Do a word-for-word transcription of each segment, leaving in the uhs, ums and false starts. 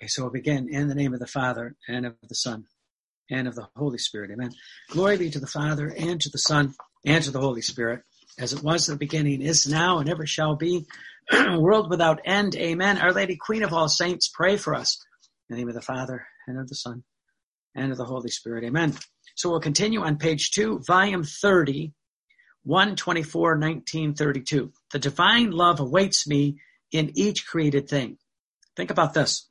Okay, so we'll begin in the name of the Father, and of the Son, and of the Holy Spirit. Amen. Glory be to the Father, and to the Son, and to the Holy Spirit, as it was in the beginning, is now, and ever shall be, a world without end. Amen. Our Lady, Queen of all saints, pray for us. In the name of the Father, and of the Son, and of the Holy Spirit. Amen. So we'll continue on page two, volume thirty, one twenty-four, nineteen thirty-two. The divine love awaits me in each created thing. Think about this.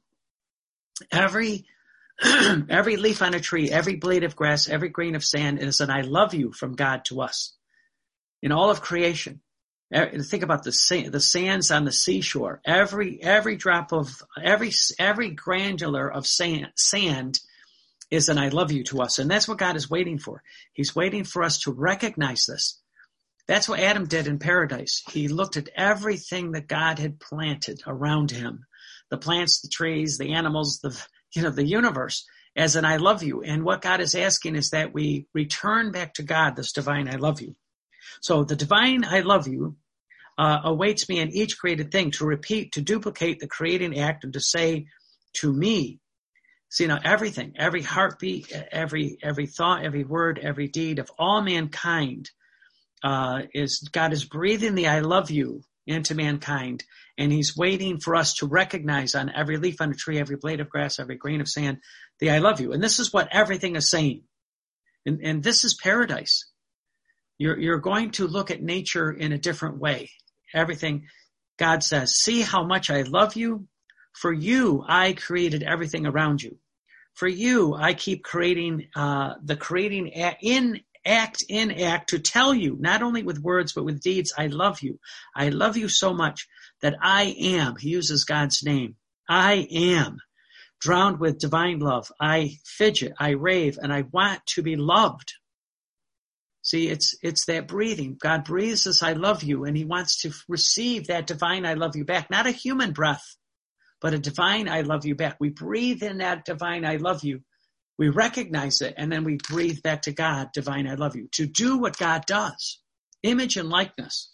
Every every leaf on a tree, every blade of grass, every grain of sand is an I love you from God to us. In all of creation, think about the sand, the sands on the seashore. Every every drop of every every granular of sand, sand is an I love you to us, and that's what God is waiting for. He's waiting for us to recognize this. That's what Adam did in paradise. He looked at everything that God had planted around him. The plants, the trees, the animals, the, you know, the universe as an I love you. And what God is asking is that we return back to God, this divine I love you. So the divine I love you uh, awaits me in each created thing to repeat, to duplicate the creating act and to say to me, see, now everything, every heartbeat, every, every thought, every word, every deed of all mankind uh, is God is breathing the I love you into mankind. And he's waiting for us to recognize on every leaf on a tree, every blade of grass, every grain of sand, the I love you. And this is what everything is saying. And, and this is paradise. You're, you're going to look at nature in a different way. Everything, God says, see how much I love you. For you, I created everything around you. For you, I keep creating, uh, the creating in act in act to tell you, not only with words, but with deeds, I love you. I love you so much that I am, he uses God's name, I am drowned with divine love. I fidget, I rave, and I want to be loved. See, it's it's that breathing. God breathes this I love you, and he wants to receive that divine I love you back. Not a human breath, but a divine I love you back. We breathe in that divine I love you. We recognize it, and then we breathe back to God, divine I love you, to do what God does, image and likeness.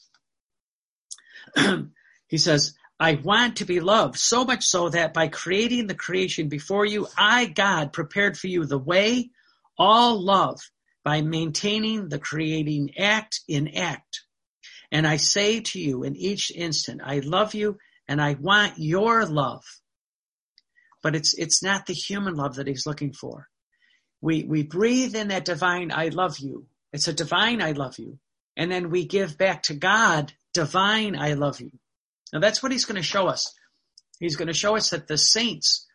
He says, I want to be loved, so much so that by creating the creation before you, I, God, prepared for you the way, all love, by maintaining the creating act in act. And I say to you in each instant, I love you, and I want your love. But it's it's not the human love that he's looking for. We we breathe in that divine I love you. It's a divine I love you. And then we give back to God divine I love you. Now that's what he's going to show us. He's going to show us that the saints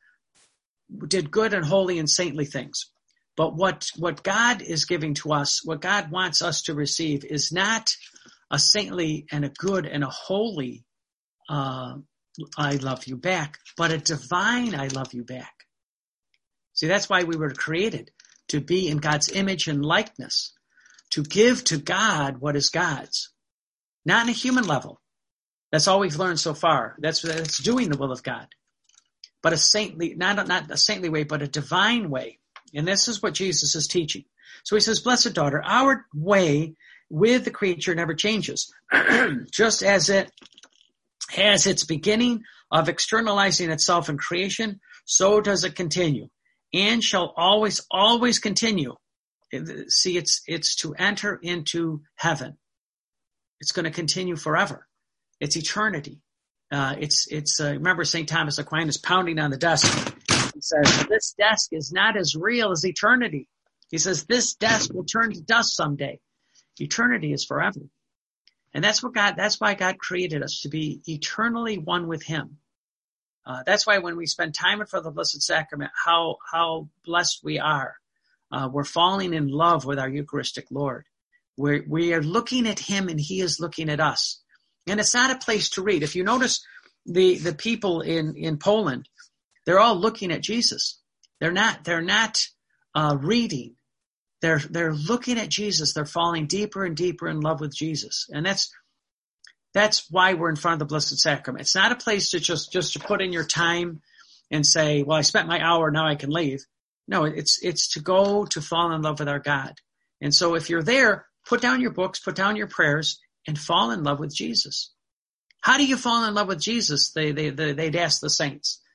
did good and holy and saintly things. But what, what God is giving to us, what God wants us to receive is not a saintly and a good and a holy uh, I love you back, but a divine I love you back. See, that's why we were created, to be in God's image and likeness, to give to God what is God's, not on a human level. That's all we've learned so far. That's, that's doing the will of God. But a saintly, not, not a saintly way, but a divine way. And this is what Jesus is teaching. So he says, blessed daughter, our way with the creature never changes. Just as it has its beginning of externalizing itself in creation, so does it continue and shall always, always continue. See, it's, it's to enter into heaven. It's going to continue forever. It's eternity. Uh, it's, it's, uh, remember Saint Thomas Aquinas pounding on the desk. He says, this desk is not as real as eternity. He says, this desk will turn to dust someday. Eternity is forever. And that's what God, that's why God created us, to be eternally one with him. Uh, that's why when we spend time in front of the Blessed Sacrament, how, how blessed we are. Uh, we're falling in love with our Eucharistic Lord. We're, we are looking at him and he is looking at us. And it's not a place to read. If you notice the, the people in, in Poland, they're all looking at Jesus. They're not, they're not, uh, reading. They're, they're looking at Jesus. They're falling deeper and deeper in love with Jesus. And that's, that's why we're in front of the Blessed Sacrament. It's not a place to just, just to put in your time and say, well, I spent my hour, now I can leave. No, it's, it's to go to fall in love with our God. And so if you're there, put down your books, put down your prayers, and fall in love with Jesus. How do you fall in love with Jesus? They, they, they, they'd ask the saints.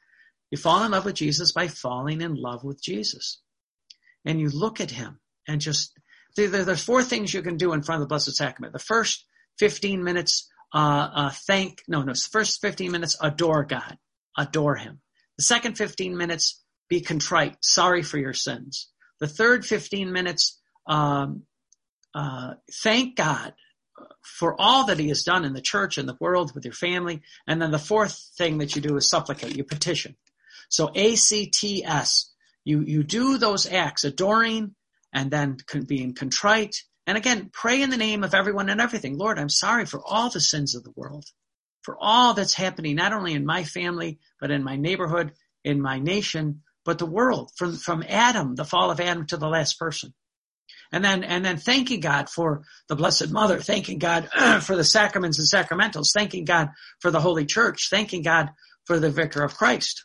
You fall in love with Jesus by falling in love with Jesus. And you look at him and just, there, there's four things you can do in front of the Blessed Sacrament. The first fifteen minutes, uh, uh, thank, no, no, first fifteen minutes, adore God, adore him. The second fifteen minutes, be contrite, sorry for your sins. The third fifteen minutes, um, uh, thank God for all that he has done in the church and the world with your family. And then the fourth thing that you do is supplicate, you petition. So A C T S, you, you do those acts, adoring and then being contrite. And again, pray in the name of everyone and everything. Lord, I'm sorry for all the sins of the world, for all that's happening, not only in my family, but in my neighborhood, in my nation, but the world, from, from Adam, the fall of Adam, to the last person. And then, and then thanking God for the Blessed Mother, thanking God for the sacraments and sacramentals, thanking God for the Holy Church, thanking God for the Vicar of Christ,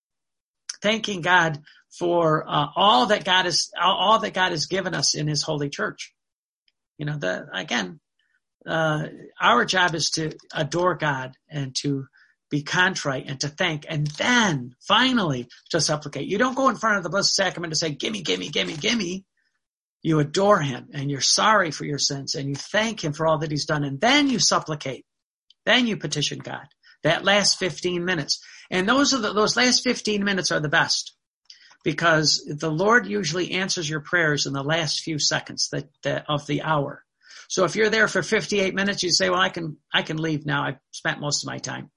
thanking God for uh, all that God is, all that God has given us in his Holy Church. You know, the, again, uh, our job is to adore God and to be contrite and to thank, and then finally to supplicate. You don't go in front of the Blessed Sacrament to say, gimme, gimme, gimme, gimme. You adore him and you're sorry for your sins and you thank him for all that he's done. And then you supplicate. Then you petition God. That last fifteen minutes. And those are the, those last fifteen minutes are the best, because the Lord usually answers your prayers in the last few seconds that, that of the hour. So if you're there for fifty-eight minutes, you say, well, I can, I can leave now. I've spent most of my time.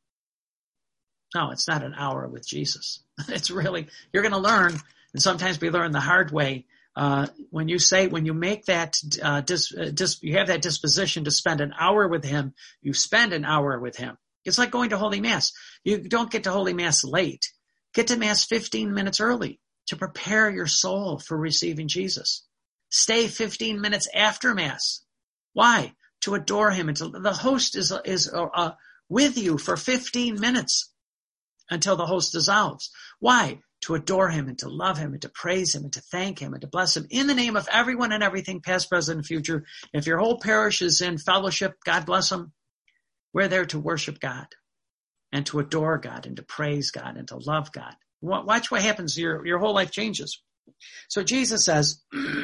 No, it's not an hour with Jesus. It's really, you're going to learn. And sometimes we learn the hard way. Uh, when you say, when you make that, uh, dis, uh, dis, you have that disposition to spend an hour with him, you spend an hour with him. It's like going to Holy Mass. You don't get to Holy Mass late. Get to Mass fifteen minutes early to prepare your soul for receiving Jesus. Stay fifteen minutes after Mass. Why? To adore him. And to, the host is, is, uh, with you for fifteen minutes until the host dissolves. Why? To adore him and to love him and to praise him and to thank him and to bless him in the name of everyone and everything, past, present, and future. If your whole parish is in fellowship, God bless them. We're there to worship God and to adore God and to praise God and to love God. Watch what happens. Your, your whole life changes. So Jesus says,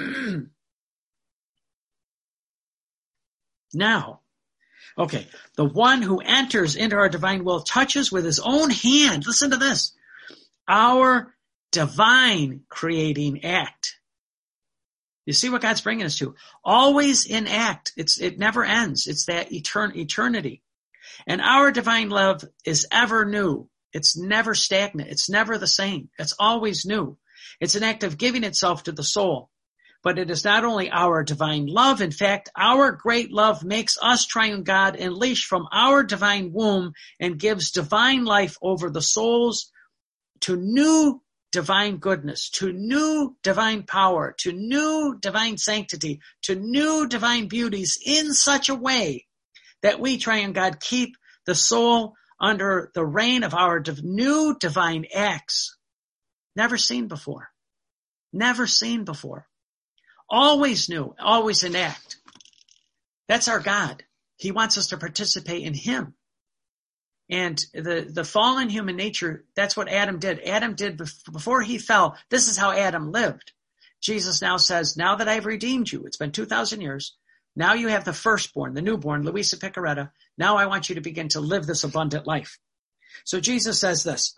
now, okay, the one who enters into our divine will touches with his own hand, listen to this, our divine creating act. You see what God's bringing us to? Always in act. It's, it never ends. It's that etern- eternity. And our divine love is ever new. It's never stagnant. It's never the same. It's always new. It's an act of giving itself to the soul. But it is not only our divine love. In fact, our great love makes us, triune God, unleash from our divine womb and gives divine life over the souls to new divine goodness, to new divine power, to new divine sanctity, to new divine beauties in such a way that we, triune God, keep the soul under the reign of our div- new divine acts. Never seen before. Never seen before. Always new, always in act. That's our God. He wants us to participate in him. And the, the fallen human nature, that's what Adam did. Adam did before he fell. This is how Adam lived. Jesus now says, now that I've redeemed you, it's been two thousand years. Now you have the firstborn, the newborn, Luisa Picaretta. Now I want you to begin to live this abundant life. So Jesus says this.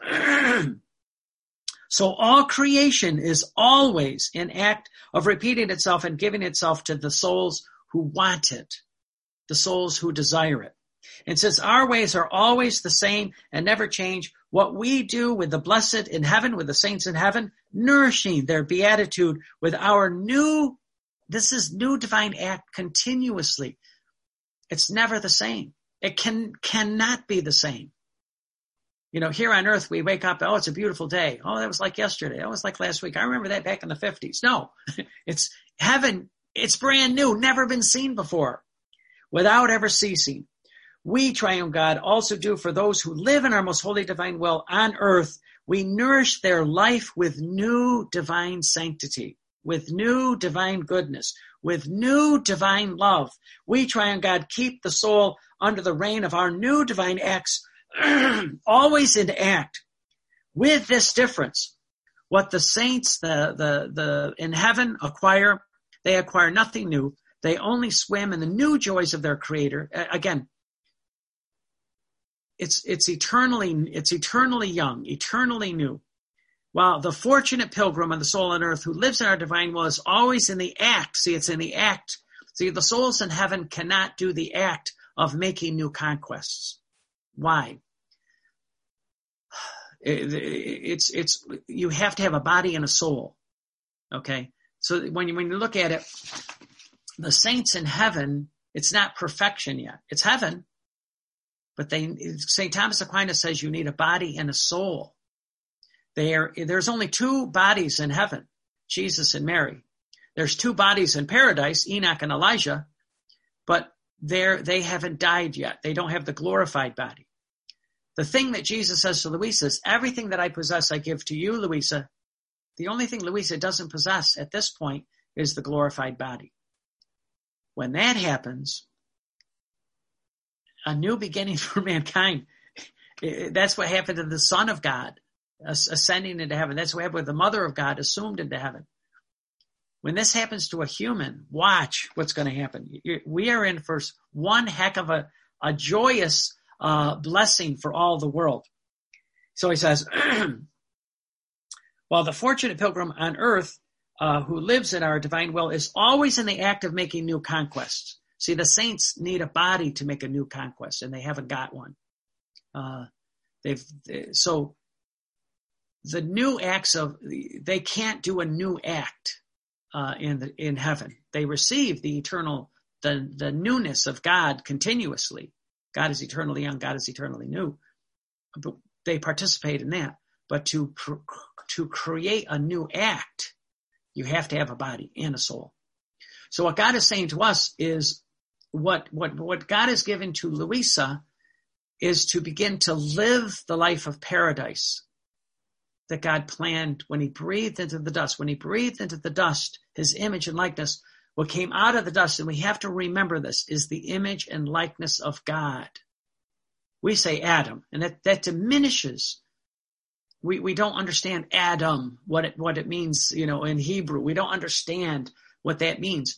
So all creation is always in act of repeating itself and giving itself to the souls who want it, the souls who desire it. And since our ways are always the same and never change, what we do with the blessed in heaven, with the saints in heaven, nourishing their beatitude with our new, this is new divine act continuously. It's never the same. It can, cannot be the same. You know, here on earth, we wake up, oh, it's a beautiful day. Oh, that was like yesterday. That was like last week. I remember that back in the fifties. No, it's heaven. It's brand new, never been seen before, without ever ceasing. We, triune God, also do for those who live in our most holy divine will on earth. We nourish their life with new divine sanctity, with new divine goodness, with new divine love. We, triune God, keep the soul under the reign of our new divine acts, always in act, With this difference, what the saints, the, the, the, in heaven acquire, they acquire nothing new. They only swim in the new joys of their Creator. Again, it's, it's eternally, it's eternally young, eternally new. While the fortunate pilgrim and the soul on earth who lives in our divine will is always in the act. See, it's in the act. See, the souls in heaven cannot do the act of making new conquests. Why? It's, it's, you have to have a body and a soul. Okay. So when you, when you look at it, the saints in heaven, it's not perfection yet. It's heaven. But they, Saint Thomas Aquinas says you need a body and a soul. There, there's only two bodies in heaven, Jesus and Mary. There's two bodies in paradise, Enoch and Elijah, but they're, they haven't died yet. They don't have the glorified body. The thing that Jesus says to Louisa is, everything that I possess I give to you, Louisa. The only thing Louisa doesn't possess at this point is the glorified body. When that happens, a new beginning for mankind. That's what happened to the Son of God ascending into heaven. That's what happened with the Mother of God assumed into heaven. When this happens to a human, watch what's going to happen. We are in for one heck of a, a joyous uh, blessing for all the world. So he says, while the fortunate pilgrim on earth uh, who lives in our divine will is always in the act of making new conquests. See, the saints need a body to make a new conquest, and they haven't got one. Uh, they've they, so the new acts of they can't do a new act uh, in the in heaven. They receive the eternal the the newness of God continuously. God is eternally young. God is eternally new. But they participate in that. But to to create a new act, you have to have a body and a soul. So what God is saying to us is what what what God has given to Louisa is to begin to live the life of paradise that God planned when he breathed into the dust. When he breathed into the dust, his image and likeness, what came out of the dust, and we have to remember this, is the image and likeness of God. We say Adam, and that, that diminishes. We we don't understand Adam, what it what it means, you know, in Hebrew. We don't understand what that means.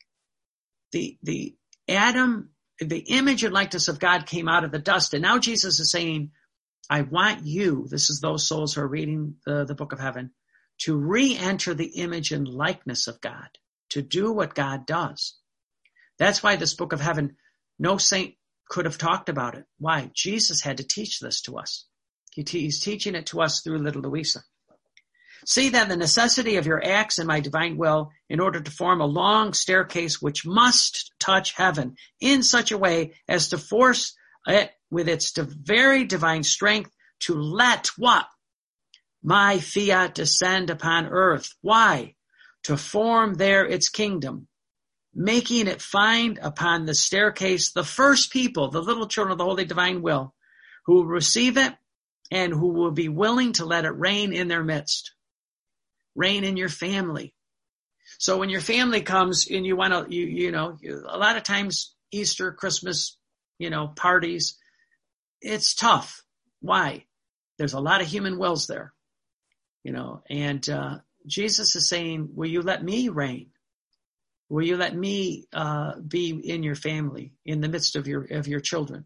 The the Adam, the image and likeness of God came out of the dust, and now Jesus is saying, I want you, this is those souls who are reading the, the book of heaven, to re-enter the image and likeness of God, to do what God does. That's why this book of heaven, no saint could have talked about it. Why? Jesus had to teach this to us. He te- he's teaching it to us through little Louisa. See then the necessity of your acts in my divine will in order to form a long staircase which must touch heaven in such a way as to force it with its very divine strength to let what? My fiat descend upon earth. Why? To form there its kingdom, making it find upon the staircase the first people, the little children of the holy divine will, who will receive it and who will be willing to let it reign in their midst. Reign in your family. So when your family comes and you want to, you, you know, you, a lot of times Easter, Christmas, you know, parties, it's tough. Why? There's a lot of human wills there, you know, and uh, Jesus is saying, will you let me reign? Will you let me uh, be in your family, in the midst of your of your children?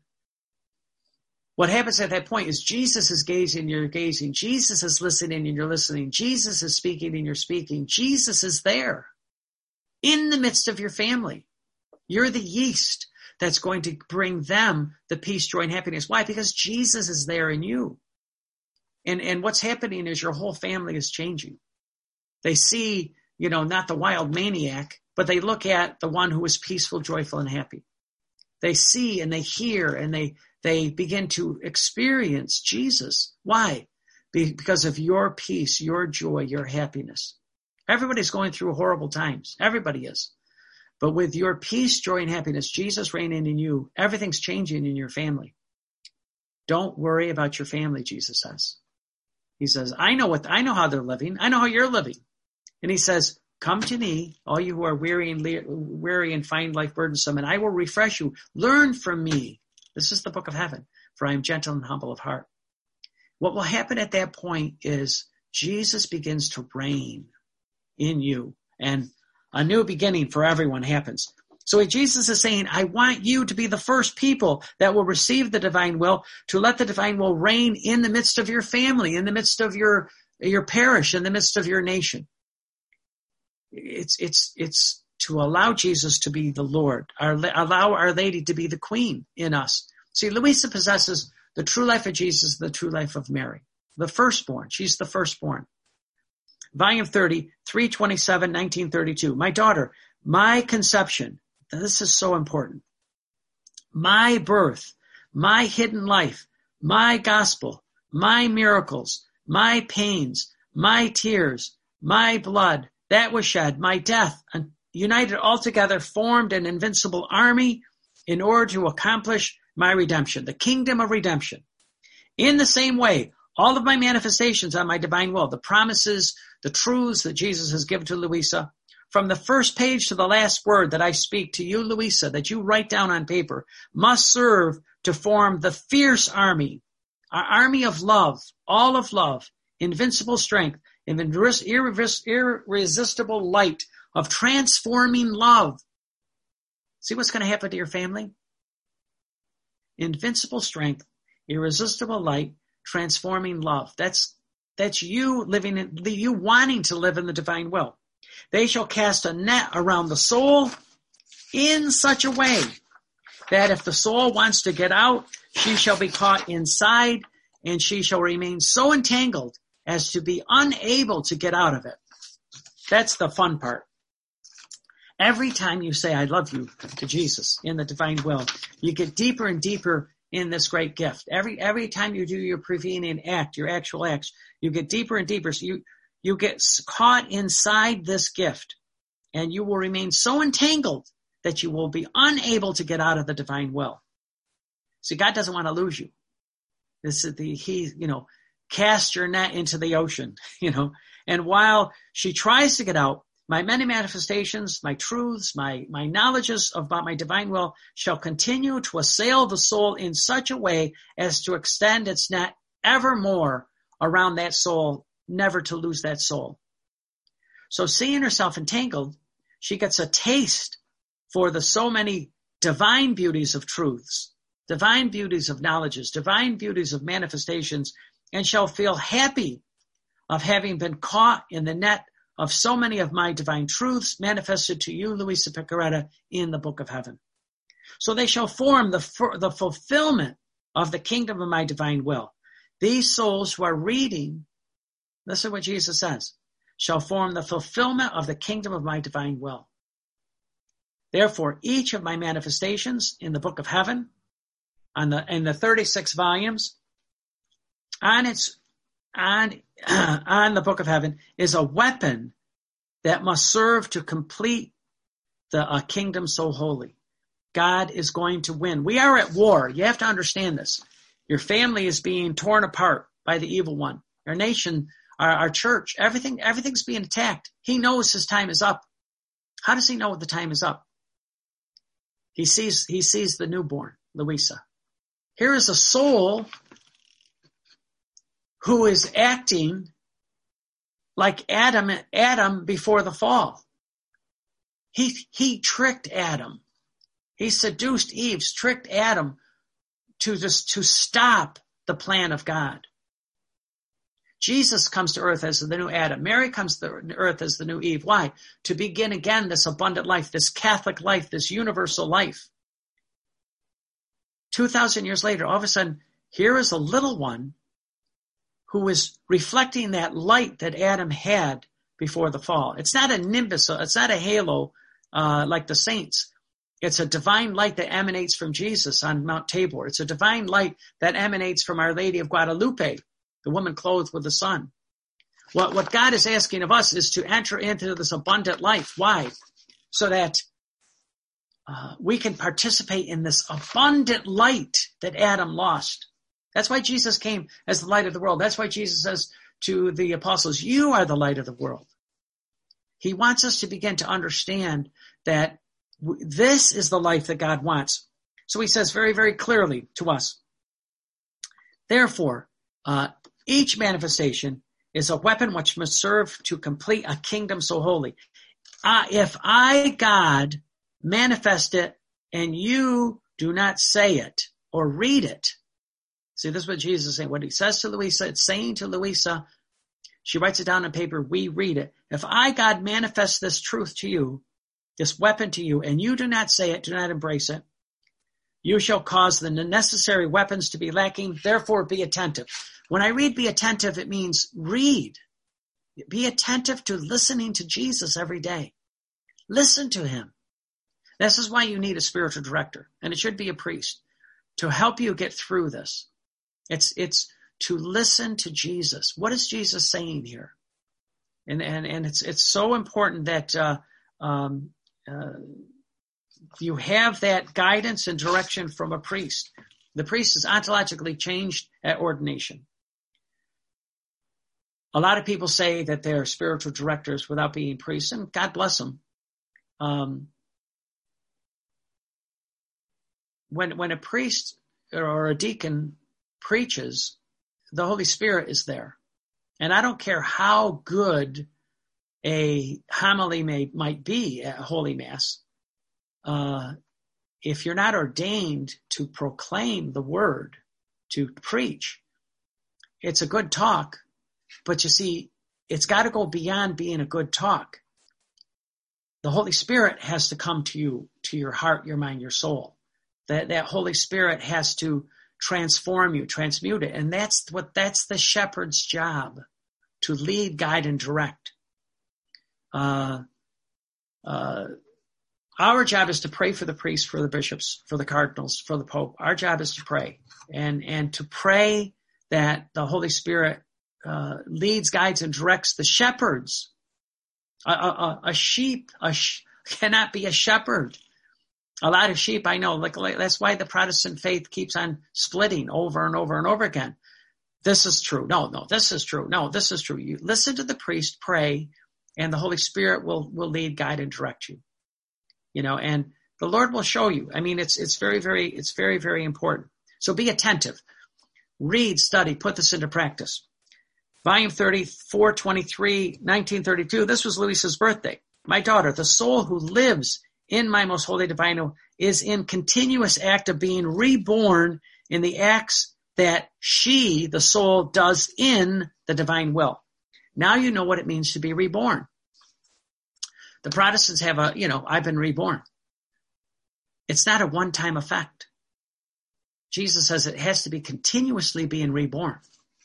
What happens at that point is Jesus is gazing, you're gazing. Jesus is listening and you're listening. Jesus is speaking and you're speaking. Jesus is there in the midst of your family. You're the yeast that's going to bring them the peace, joy, and happiness. Why? Because Jesus is there in you. And, and what's happening is your whole family is changing. They see, you know, not the wild maniac, but they look at the one who is peaceful, joyful, and happy. They see and they hear and they They begin to experience Jesus. Why? Because of your peace, your joy, your happiness. Everybody's going through horrible times. Everybody is. But with your peace, joy, and happiness, Jesus reigning in you, everything's changing in your family. Don't worry about your family, Jesus says. He says, I know what, I know how they're living. I know how you're living. And he says, come to me, all you who are weary and, le- weary and find life burdensome, and I will refresh you. Learn from me. This is the book of heaven, for I am gentle and humble of heart. what will happen at that point is Jesus begins to reign in you, and a new beginning for everyone happens. So Jesus is saying, I want you to be the first people that will receive the divine will, to let the divine will reign in the midst of your family, in the midst of your, your parish, in the midst of your nation. It's, it's, it's to allow Jesus to be the Lord, our, allow Our Lady to be the Queen in us. See, Louisa possesses the true life of Jesus, the true life of Mary, the firstborn. She's the firstborn. Volume thirty, three twenty-seven, nineteen thirty-two. My daughter, my conception, this is so important. My birth, my hidden life, my gospel, my miracles, my pains, my tears, my blood that was shed, my death, and united all together formed an invincible army in order to accomplish my redemption, the kingdom of redemption. In the same way, all of my manifestations on my divine will, the promises, the truths that Jesus has given to Louisa, from the first page to the last word that I speak to you, Louisa, that you write down on paper, must serve to form the fierce army, our army of love, all of love, invincible strength, irresistible light of transforming love. See what's going to happen to your family? Invincible strength, irresistible light, transforming love. That's that's you living in, you wanting to live in the divine will. They shall cast a net around the soul in such a way that if the soul wants to get out, she shall be caught inside, and she shall remain so entangled as to be unable to get out of it. That's the fun part. Every time you say, I love you to Jesus in the divine will, you get deeper and deeper in this great gift. Every every time you do your prevenient act, your actual acts, you get deeper and deeper. So you, you get caught inside this gift, and you will remain so entangled that you will be unable to get out of the divine will. See, God doesn't want to lose you. This is the, he, you know, cast your net into the ocean, you know, and while she tries to get out, my many manifestations, my truths, my, my knowledges about my divine will shall continue to assail the soul in such a way as to extend its net evermore around that soul, never to lose that soul. So seeing herself entangled, she gets a taste for the so many divine beauties of truths, divine beauties of knowledges, divine beauties of manifestations, and shall feel happy of having been caught in the net of so many of my divine truths manifested to you, Louisa Piccarreta, in the book of heaven. So they shall form the, the fulfillment of the kingdom of my divine will. These souls who are reading, listen to what Jesus says, shall form the fulfillment of the kingdom of my divine will. Therefore, each of my manifestations in the book of heaven, on the, in the thirty-six volumes, on its on, on the book of heaven is a weapon that must serve to complete the uh, kingdom so holy. God is going to win. We are at war. You have to understand this. Your family is being torn apart by the evil one. Our nation, our, our church, everything, everything's being attacked. He knows his time is up. How does he know the time is up? He sees, he sees the newborn, Louisa. Here is a soul who is acting like Adam, Adam before the fall. He, he tricked Adam. He seduced Eve, tricked Adam to just, to stop the plan of God. Jesus comes to earth as the new Adam. Mary comes to earth as the new Eve. Why? To begin again this abundant life, this Catholic life, this universal life. Two thousand years later, all of a sudden, here is a little one who is reflecting that light that Adam had before the fall. It's not a nimbus, it's not a halo uh, like the saints. It's a divine light that emanates from Jesus on Mount Tabor. It's a divine light that emanates from Our Lady of Guadalupe, the woman clothed with the sun. What, what God is asking of us is to enter into this abundant life. Why? So that uh, we can participate in this abundant light that Adam lost. That's why Jesus came as the light of the world. That's why Jesus says to the apostles, you are the light of the world. He wants us to begin to understand that w- this is the life that God wants. So he says very, very clearly to us, therefore, uh, Each manifestation is a weapon which must serve to complete a kingdom so holy. Uh, if I, God, manifest it and you do not say it or read it. See, this is what Jesus is saying. What he says to Louisa, it's saying to Louisa, she writes it down on paper, we read it. If I, God, manifest this truth to you, this weapon to you, and you do not say it, do not embrace it, you shall cause the necessary weapons to be lacking. Therefore, be attentive. When I read be attentive, it means read. Be attentive to listening to Jesus every day. Listen to him. This is why you need a spiritual director, and it should be a priest, to help you get through this. It's it's to listen to Jesus. What is Jesus saying here? And and and it's it's so important that uh, um, uh, you have that guidance and direction from a priest. The priest is ontologically changed at ordination. A lot of people say that they're spiritual directors without being priests, and God bless them. Um, when when a priest or a deacon preaches, the Holy Spirit is there. And I don't care how good a homily may, might be at Holy Mass. Uh, if you're not ordained to proclaim the word, to preach, it's a good talk. But you see, it's got to go beyond being a good talk. The Holy Spirit has to come to you, to your heart, your mind, your soul. That that Holy Spirit has to transform you, transmute it. And that's what that's the shepherd's job, to lead, guide, and direct. Uh, uh, our job is to pray for the priests, for the bishops, for the cardinals, for the Pope. Our job is to pray and, and to pray that the Holy Spirit uh, leads, guides, and directs the shepherds. A, a, a sheep a sh- cannot be a shepherd. A lot of sheep, I know, like, like that's why the Protestant faith keeps on splitting over and over and over again. This is true. No, no, this is true. No, this is true. You listen to the priest, pray, and the Holy Spirit will, will lead, guide, and direct you. You know, and the Lord will show you. I mean, it's, it's very, very, it's very, very important. So be attentive. Read, study, put this into practice. Volume thirty-four twenty-three, nineteen thirty-two. This was Louisa's birthday. My daughter, the soul who lives in my most holy divine will is in continuous act of being reborn in the acts that she, the soul, does in the divine will. Now you know what it means to be reborn. The Protestants have a, you know, I've been reborn. It's not a one-time effect. Jesus says it has to be continuously being reborn.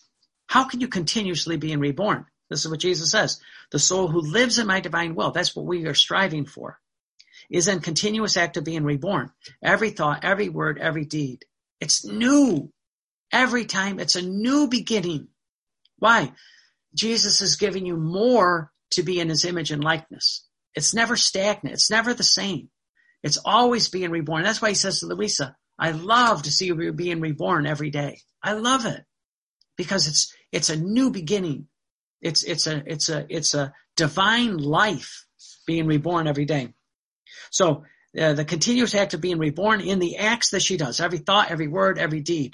How can you continuously be reborn? This is what Jesus says. The soul who lives in my divine will, that's what we are striving for, is in continuous act of being reborn. Every thought, every word, every deed. It's new. Every time it's a new beginning. Why? Jesus is giving you more to be in his image and likeness. It's never stagnant. It's never the same. It's always being reborn. That's why he says to Louisa, I love to see you being reborn every day. I love it because it's it's a new beginning. It's it's a it's a it's a divine life being reborn every day. So uh, the continuous act of being reborn in the acts that she does, every thought, every word, every deed.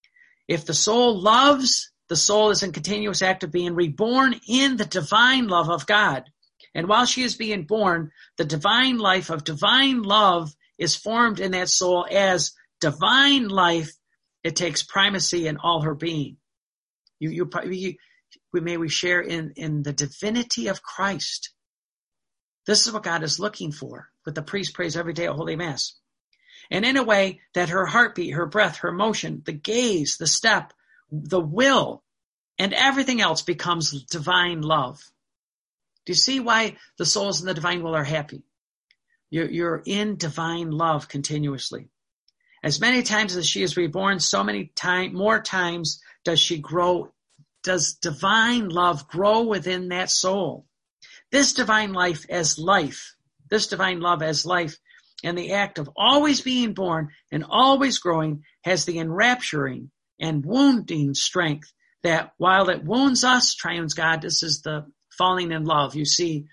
If the soul loves, the soul is in continuous act of being reborn in the divine love of God. And while she is being born, the divine life of divine love is formed in that soul as divine life. It takes primacy in all her being. You, you, you we may we share in, in the divinity of Christ. This is what God is looking for, what the priest prays every day at Holy Mass. And in a way that her heartbeat, her breath, her motion, the gaze, the step, the will, and everything else becomes divine love. Do you see why the souls in the divine will are happy? You're, you're in divine love continuously. As many times as she is reborn, so many time, more times does she grow, does divine love grow within that soul. This divine life as life, this divine love as life, and the act of always being born and always growing has the enrapturing and wounding strength that while it wounds us, triumphs God. This is the falling in love. You see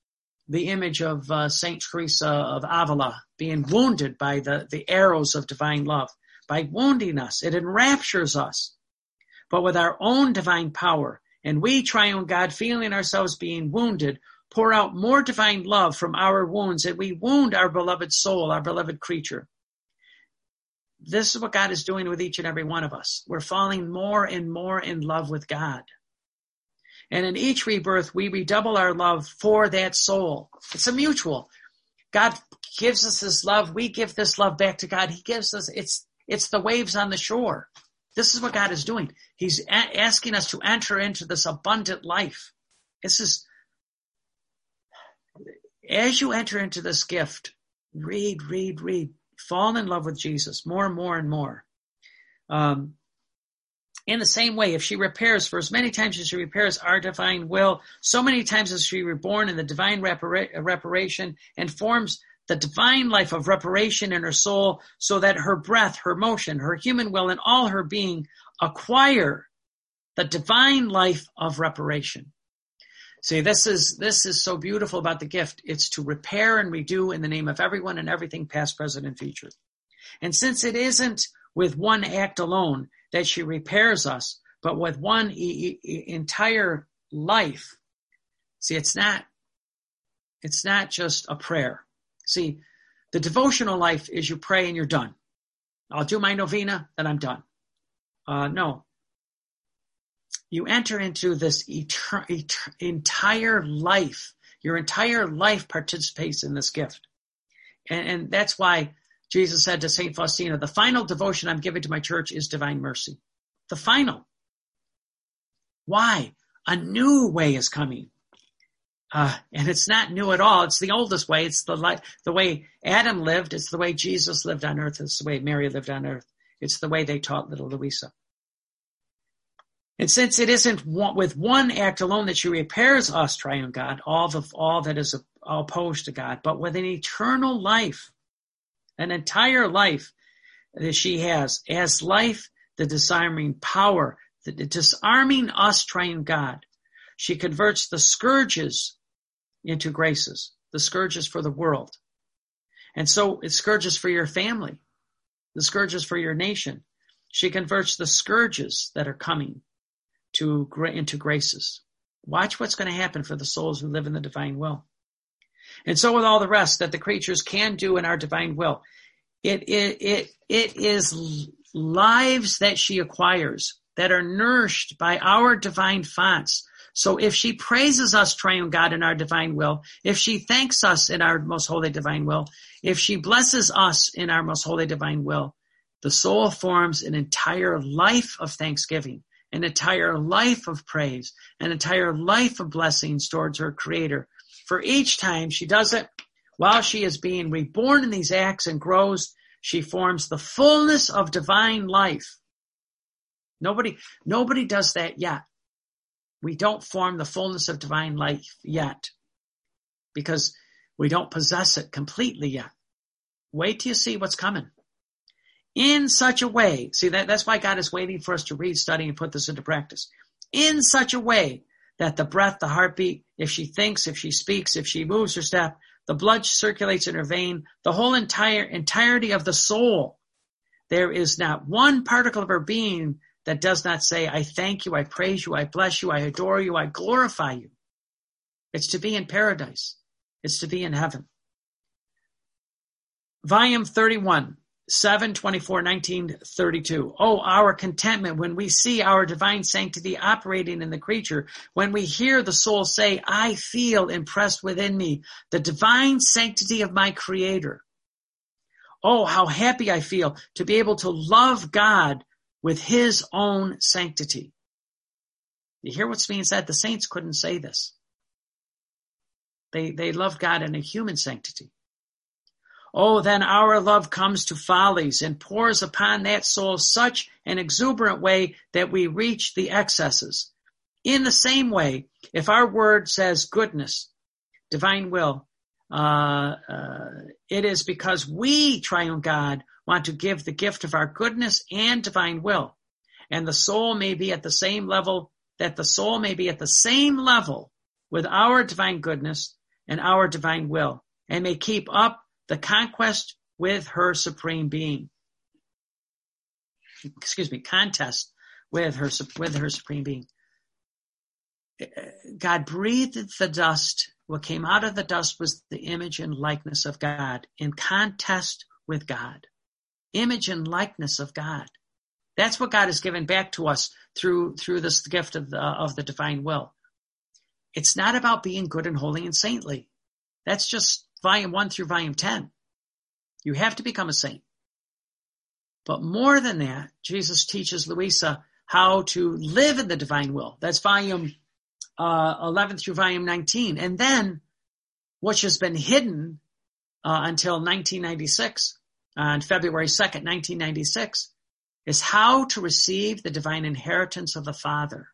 the image of uh, Saint Teresa of Avila being wounded by the, the arrows of divine love. By wounding us, it enraptures us. but with our own divine power. And we, triune God, feeling ourselves being wounded, pour out more divine love from our wounds, and we wound our beloved soul, our beloved creature. This is what God is doing with each and every one of us. We're falling more and more in love with God. And in each rebirth, we redouble our love for that soul. It's a mutual. God gives us this love. We give this love back to God. He gives us, it's, it's the waves on the shore. This is what God is doing. He's a- asking us to enter into this abundant life. This is, as you enter into this gift, read, read, read. Fall in love with Jesus more and more and more. Um, in the same way, if she repairs, for as many times as she repairs our divine will, so many times as she reborn in the divine repara- reparation and forms the divine life of reparation in her soul, so that her breath, her motion, her human will, and all her being acquire the divine life of reparation. See, this is this is so beautiful about the gift. It's to repair and redo in the name of everyone and everything, past, present, and future. And since it isn't with one act alone that she repairs us, but with one e- e- entire life, see, it's not it's not just a prayer. See, the devotional life is you pray and you're done. I'll do my novena, then I'm done. Uh, no. You enter into this eter- eter- entire life. Your entire life participates in this gift. And, and that's why Jesus said to Saint Faustina, the final devotion I'm giving to my church is divine mercy. The final. Why? A new way is coming. Uh, and it's not new at all. It's the oldest way. It's the li- the way Adam lived. It's the way Jesus lived on earth. It's the way Mary lived on earth. It's the way they taught little Louisa. And since it isn't one, with one act alone that she repairs us, triune God, all the all that is opposed to God, but with an eternal life, an entire life that she has, as life, the disarming power, the, the disarming us, triune God, she converts the scourges into graces, the scourges for the world. And so it's scourges for your family, the scourges for your nation. She converts the scourges that are coming to into graces. Watch what's going to happen for the souls who live in the divine will. And so with all the rest that the creatures can do in our divine will, it it it, it is lives that she acquires that are nourished by our divine fonts. So if she praises us, triune God, in our divine will, if she thanks us in our most holy divine will, if she blesses us in our most holy divine will, the soul forms an entire life of thanksgiving, an entire life of praise, an entire life of blessings towards her Creator. For each time she does it, while she is being reborn in these acts and grows, she forms the fullness of divine life. Nobody, nobody does that yet. We don't form the fullness of divine life yet because we don't possess it completely yet. Wait till you see what's coming. In such a way, see, that, that's why God is waiting for us to read, study, and put this into practice. In such a way that the breath, the heartbeat, if she thinks, if she speaks, if she moves her step, the blood circulates in her vein, the whole entire entirety of the soul. There is not one particle of her being that does not say, I thank you, I praise you, I bless you, I adore you, I glorify you. It's to be in paradise. It's to be in heaven. Volume thirty-one, seven twenty-four nineteen thirty-two. Oh, our contentment when we see our divine sanctity operating in the creature, when we hear the soul say, I feel impressed within me the divine sanctity of my Creator. Oh, how happy I feel to be able to love God with his own sanctity. You hear what's being said? The saints couldn't say this. They, they loved God in a human sanctity. Oh, then our love comes to follies and pours upon that soul such an exuberant way that we reach the excesses. In the same way, if our word says goodness, divine will, uh, uh, it is because we, triune God, want to give the gift of our goodness and divine will. And the soul may be at the same level, that the soul may be at the same level with our divine goodness and our divine will, and may keep up the conquest with her supreme being. Excuse me, contest with her, with her supreme being. God breathed the dust. What came out of the dust was the image and likeness of God in contest with God. Image and likeness of God. That's what God has given back to us through, through this gift of the, of the divine will. It's not about being good and holy and saintly. That's just volume one through volume ten. You have to become a saint. But more than that, Jesus teaches Louisa how to live in the divine will. That's volume uh, eleven through volume nineteen. And then, which has been hidden uh, until nineteen ninety-six, on February second, nineteen ninety-six, is how to receive the divine inheritance of the Father.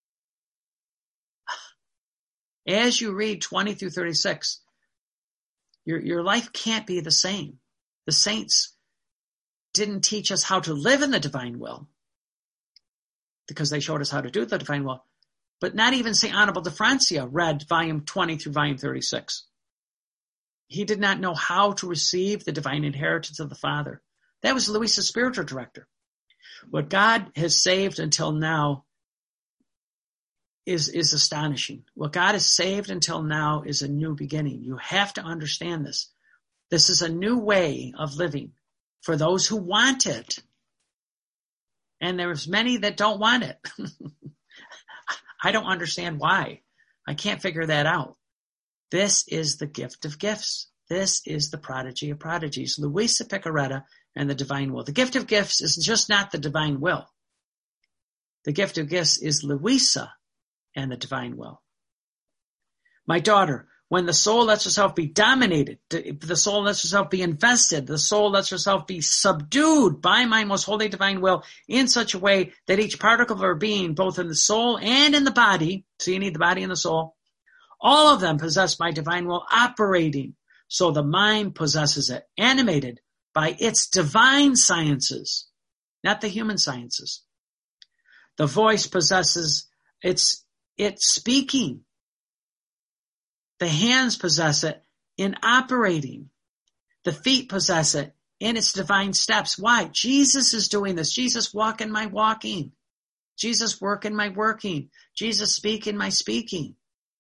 As you read twenty through thirty-six, your, your life can't be the same. The saints didn't teach us how to live in the divine will because they showed us how to do the divine will. But not even Saint Annibal de Francia read volume twenty through volume thirty-six. He did not know how to receive the divine inheritance of the Father. That was Louisa's spiritual director. What God has saved until now is, is astonishing. What God has saved until now is a new beginning. You have to understand this. This is a new way of living for those who want it. And there's many that don't want it. I don't understand why. I can't figure that out. This is the gift of gifts. This is the prodigy of prodigies. Luisa Picaretta and the divine will. The gift of gifts is just not the divine will. The gift of gifts is Louisa and the divine will. My daughter, when the soul lets herself be dominated, the soul lets herself be invested, the soul lets herself be subdued by my most holy divine will in such a way that each particle of her being, both in the soul and in the body, so you need the body and the soul, all of them possess my divine will operating, so the mind possesses it, animated by its divine sciences, not the human sciences. The voice possesses its It's speaking. The hands possess it in operating. The feet possess it in its divine steps. Why? Jesus is doing this. Jesus walk in my walking. Jesus work in my working. Jesus speak in my speaking.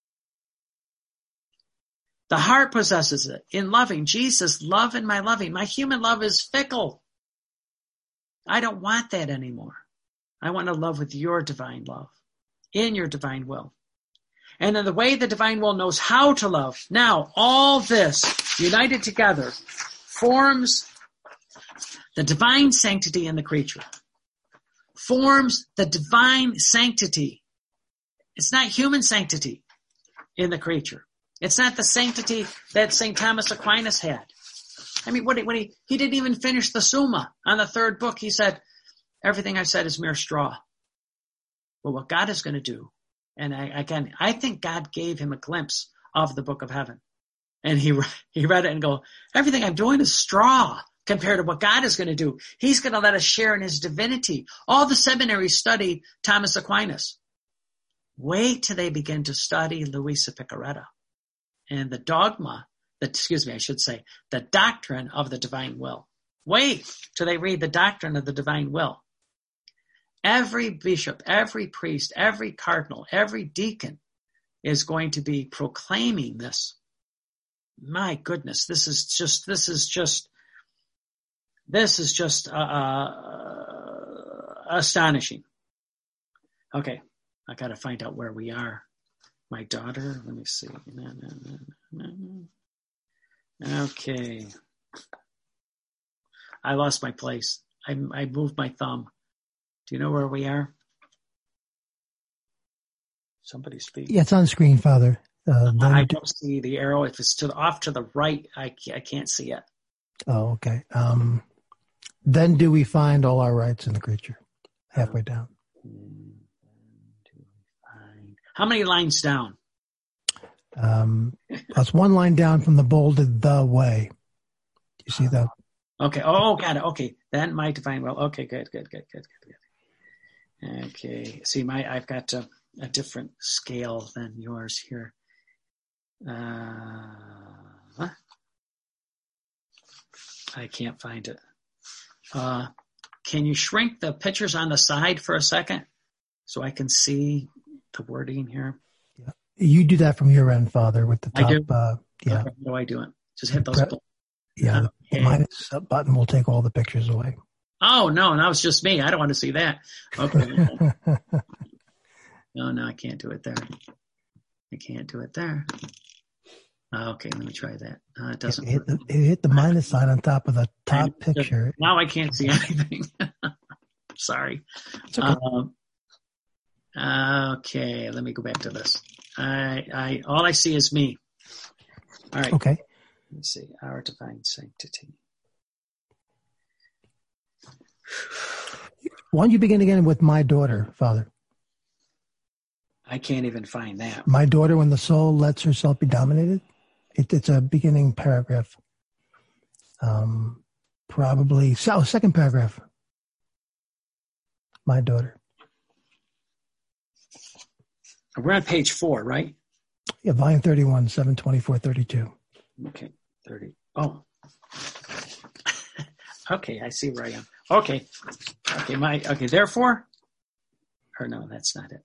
The heart possesses it in loving. Jesus love in my loving. My human love is fickle. I don't want that anymore. I want to love with your divine love. In your divine will. And in the way the divine will knows how to love. Now, all this united together forms the divine sanctity in the creature. Forms the divine sanctity. It's not human sanctity in the creature. It's not the sanctity that Saint Thomas Aquinas had. I mean, when he, when he, he didn't even finish the Summa on the third book, he said, everything I've said is mere straw. But what God is going to do, and I, again, I think God gave him a glimpse of the book of heaven. And he, he read it and go, everything I'm doing is straw compared to what God is going to do. He's going to let us share in his divinity. All the seminaries study Thomas Aquinas. Wait till they begin to study Luisa Picaretta and the dogma, the, excuse me, I should say, the doctrine of the divine will. Wait till they read the doctrine of the divine will. Every bishop, every priest, every cardinal, every deacon is going to be proclaiming this. My goodness, this is just, this is just, this is just uh, uh, astonishing. Okay, I got to find out where we are. My daughter, let me see. No, no, no, no. Okay. I lost my place. I, I moved my thumb. Do you know where we are? Somebody speak. Yeah, it's on the screen, Father. Uh, I don't see the arrow. If it's to the, off to the right, I, I can't see it. Oh, okay. Um, then do we find all our rights in the creature? Halfway down. How many lines down? Um, that's one line down from the bolded the way. Do you see that? Okay. Oh, got it. Okay. Then my divine will. Okay, good, good, good, good, good, good. Okay. See, my I've got a, a different scale than yours here. Uh, I can't find it. Uh, can you shrink the pictures on the side for a second? so I can see the wording here. Yeah. You do that from your end, Father, with the top. I do. Uh, yeah. Okay, how do I do it? Just hit those. Pre- yeah, okay. The minus button will take all the pictures away. Oh, no, that was just me. I don't want to see that. Okay. no, no, I can't do it there. I can't do it there. Okay, let me try that. Uh, it doesn't hit the, hit the minus sign on top of the top I, picture. Now I can't see anything. Sorry. Okay. Um, okay, let me go back to this. I, I, all I see is me. All right. Okay. Let's see. Our divine sanctity. Why don't you begin again with my daughter, Father? I can't even find that. My daughter, when the soul lets herself be dominated. It, it's a beginning paragraph. Um, probably, oh, second paragraph. My daughter. We're on page four, right? Yeah, volume thirty-one, seven twenty-four thirty-two. Okay, thirty. Oh. Okay, I see where I am. Okay. Okay, my, okay, therefore? Or no, that's not it.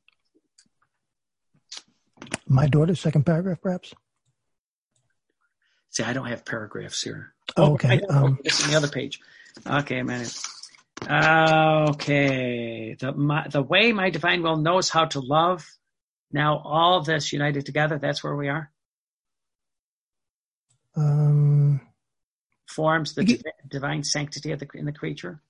My daughter, second paragraph, perhaps? See, I don't have paragraphs here. Oh, okay. Oh, um, this is the other page. Okay, a minute. Uh, okay. The, my, the way my divine will knows how to love. Now all this united together, that's where we are? Um, Forms the div- divine sanctity of the, in the creature?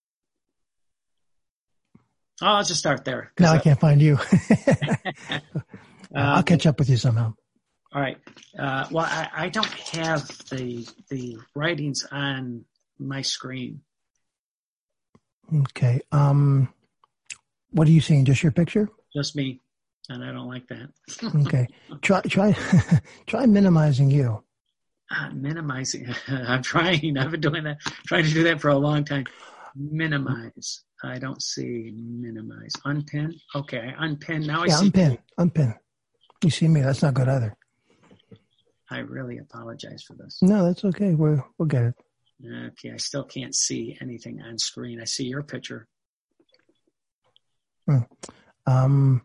Oh, I'll just start there. No, I can't find you. um, I'll catch up with you somehow. All right. Uh, well, I, I don't have the the writings on my screen. Okay. Um, what are you seeing? Just your picture? Just me, and I don't like that. Okay. Try try try minimizing you. Uh, minimizing. I'm trying. I've been doing that. Trying to do that for a long time. Minimize. I don't see minimize. Unpin. Okay. Unpin. Now I yeah, see. Unpin. Unpin. You see me. That's not good either. I really apologize for this. No, that's okay. We're, we'll get it. Okay, I still can't see anything on screen. I see your picture. Hmm. Um,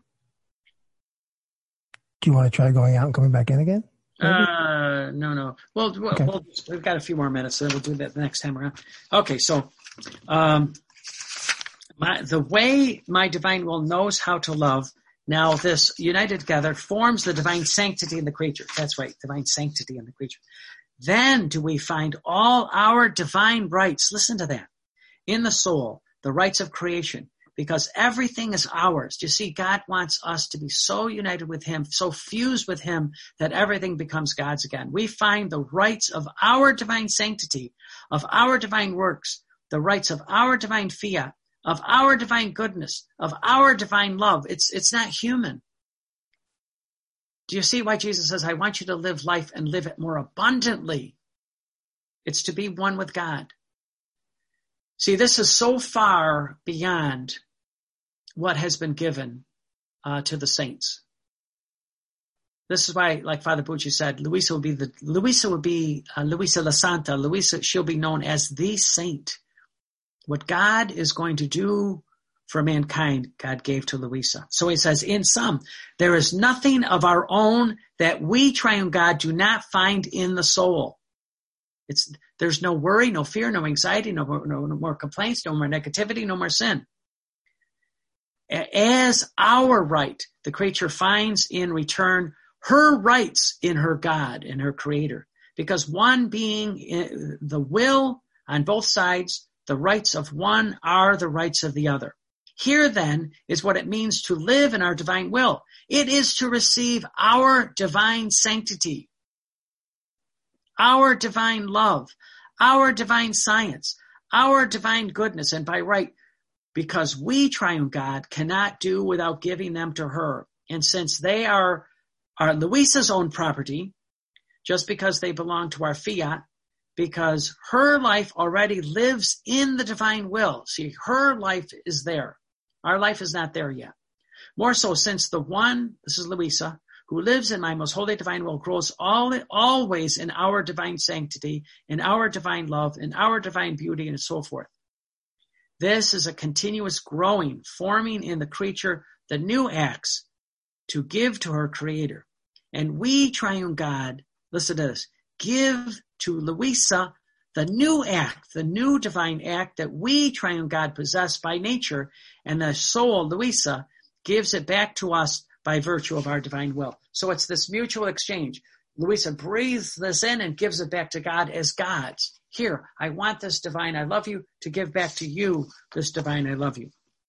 do you want to try going out and coming back in again? Maybe? Uh, no, no. Well, we'll, okay. we'll we've got a few more minutes, so we'll do that the next time around. Okay, so um, my, the way my divine will knows how to love. Now, this united together forms the divine sanctity in the creature. That's right, divine sanctity in the creature. Then do we find all our divine rights, listen to that, in the soul, the rights of creation, because everything is ours. You see, God wants us to be so united with him, so fused with him, that everything becomes God's again. We find the rights of our divine sanctity, of our divine works, the rights of our divine fiat, of our divine goodness, of our divine love. It's, it's not human. Do you see why Jesus says, I want you to live life and live it more abundantly? It's to be one with God. See, this is so far beyond what has been given uh, to the saints. This is why, like Father Bucci said, Luisa would be the Luisa would be uh, Luisa la Santa. Luisa, she'll be known as the saint. What God is going to do for mankind, God gave to Luisa. So he says, in sum, there is nothing of our own that we, triune God, do not find in the soul. It's there's no worry, no fear, no anxiety, no, no, no more complaints, no more negativity, no more sin. As our right, the creature finds in return her rights in her God, in her Creator. Because one being the will on both sides, the rights of one are the rights of the other. Here then is what it means to live in our divine will. It is to receive our divine sanctity, our divine love, our divine science, our divine goodness, and by right, because we, triune God, cannot do without giving them to her. And since they are, are Luisa's own property, just because they belong to our fiat, because her life already lives in the divine will. See, her life is there. Our life is not there yet. More so, since the one, this is Luisa, who lives in my most holy divine will, grows all, always in our divine sanctity, in our divine love, in our divine beauty, and so forth. This is a continuous growing, forming in the creature the new acts to give to her creator. And we, triune God, listen to this, give to Louisa the new act, the new divine act that we, triune God, possess by nature, and the soul, Louisa, gives it back to us by virtue of our divine will. So it's this mutual exchange. Louisa breathes this in and gives it back to God as God's. Here, I want this divine I love you to give back to you this divine I love you.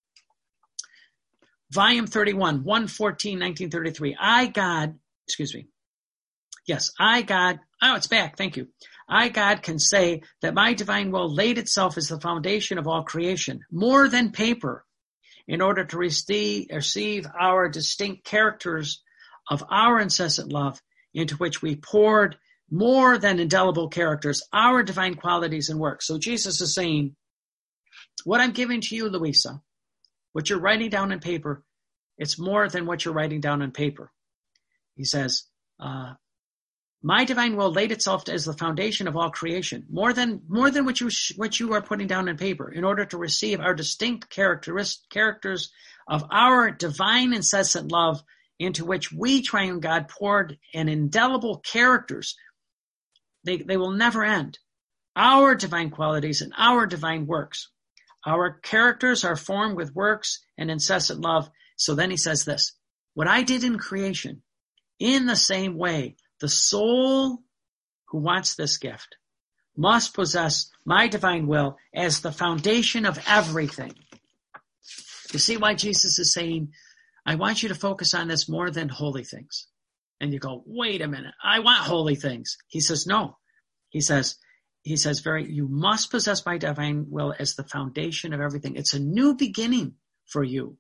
Volume thirty-one, one fourteen, nineteen thirty-three. I, God, excuse me. Yes, I, God, oh, it's back, thank you. I, God, can say that my divine will laid itself as the foundation of all creation, more than paper, in order to receive, receive our distinct characters of our incessant love, into which we poured more than indelible characters, our divine qualities and works. So Jesus is saying, what I'm giving to you, Louisa, what you're writing down on paper, it's more than what you're writing down on paper. He says, uh, my divine will laid itself as the foundation of all creation, more than more than what you what you are putting down on paper, in order to receive our distinct characteris- characters of our divine incessant love, into which we, triune God, poured an indelible characters. They, they will never end. Our divine qualities and our divine works. Our characters are formed with works and incessant love. So then he says this, what I did in creation, in the same way, the soul who wants this gift must possess my divine will as the foundation of everything. You see why Jesus is saying, I want you to focus on this more than holy things. And you go, wait a minute, I want holy things. He says, no. He says, he says, very, you must possess my divine will as the foundation of everything. It's a new beginning for you.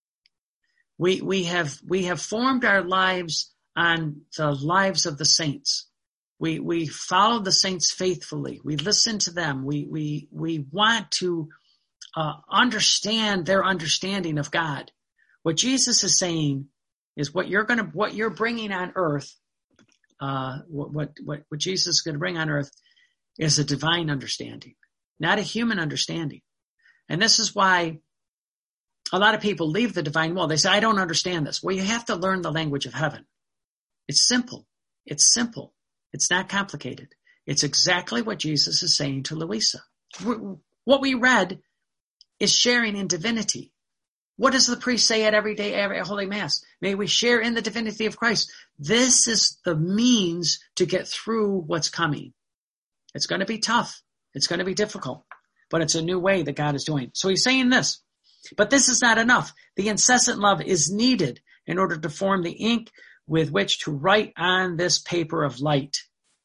We, we have, we have formed our lives on the lives of the saints. We, we follow the saints faithfully. We listen to them. We, we, we want to uh, understand their understanding of God. What Jesus is saying is what you're going to, what you're bringing on earth, uh, what, what, what, what Jesus is going to bring on earth is a divine understanding, not a human understanding. And this is why a lot of people leave the divine will. They say, I don't understand this. Well, you have to learn the language of heaven. It's simple. It's simple. It's not complicated. It's exactly what Jesus is saying to Louisa. What we read is sharing in divinity. What does the priest say at every day, every Holy Mass? May we share in the divinity of Christ. This is the means to get through what's coming. It's going to be tough. It's going to be difficult, but it's a new way that God is doing. So he's saying this, but this is not enough. The incessant love is needed in order to form the ink with which to write on this paper of light.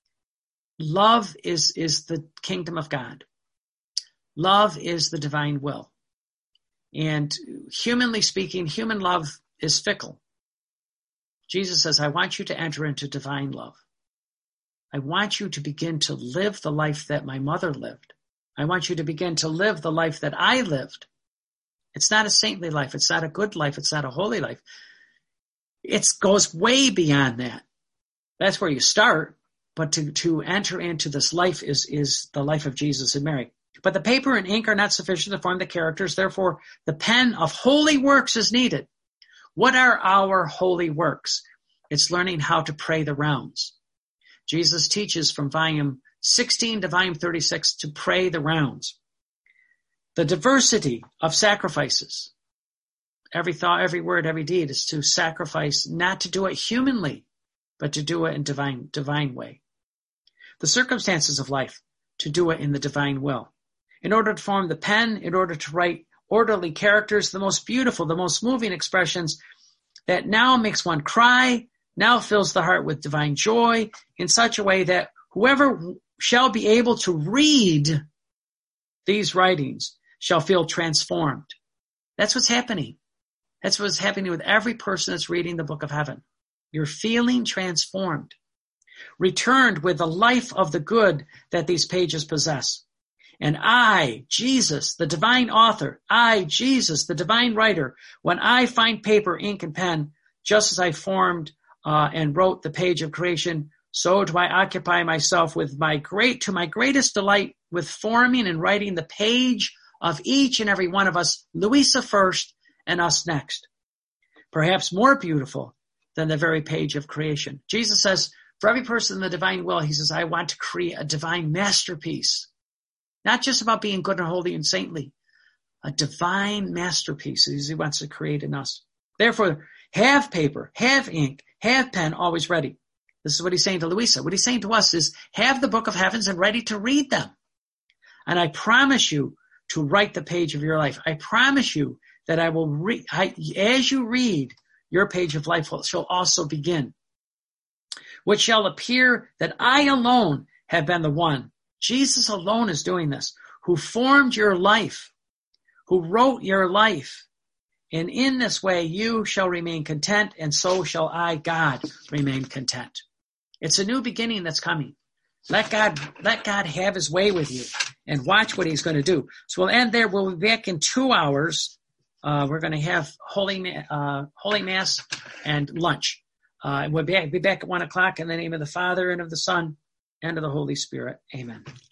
Love is, is the kingdom of God. Love is the divine will. And humanly speaking, human love is fickle. Jesus says, I want you to enter into divine love. I want you to begin to live the life that my mother lived. I want you to begin to live the life that I lived. It's not a saintly life. It's not a good life. It's not a holy life. It goes way beyond that. That's where you start. But to, to enter into this life is, is the life of Jesus and Mary. But the paper and ink are not sufficient to form the characters. Therefore, the pen of holy works is needed. What are our holy works? It's learning how to pray the rounds. Jesus teaches from volume sixteen to volume thirty-six to pray the rounds. The diversity of sacrifices. Every thought, every word, every deed is to sacrifice, not to do it humanly, but to do it in divine, divine way. The circumstances of life, to do it in the divine will. In order to form the pen, in order to write orderly characters, the most beautiful, the most moving expressions that now makes one cry, now fills the heart with divine joy in such a way that whoever shall be able to read these writings shall feel transformed. That's what's happening. That's what's happening with every person that's reading the book of heaven. You're feeling transformed, returned with the life of the good that these pages possess. And I, Jesus, the divine author, I, Jesus, the divine writer, when I find paper, ink, and pen, just as I formed uh, and wrote the page of creation, so do I occupy myself with my great, to my greatest delight, with forming and writing the page of each and every one of us, Louisa first and us next. Perhaps more beautiful than the very page of creation. Jesus says, for every person in the divine will, he says, I want to create a divine masterpiece. Not just about being good and holy and saintly, a divine masterpiece as he wants to create in us. Therefore, have paper, have ink, have pen always ready. This is what he's saying to Louisa. What he's saying to us is, have the book of heavens and ready to read them. And I promise you to write the page of your life. I promise you that I will read, as you read, your page of life shall also begin. Which shall appear that I alone have been the one. Jesus alone is doing this, who formed your life, who wrote your life. And in this way you shall remain content, and so shall I, God, remain content. It's a new beginning that's coming. Let God, let God have his way with you and watch what he's going to do. So we'll end there. We'll be back in two hours. Uh, we're going to have Holy, uh, Holy Mass and lunch. Uh, we'll be, be back at one o'clock in the name of the Father and of the Son and of the Holy Spirit. Amen.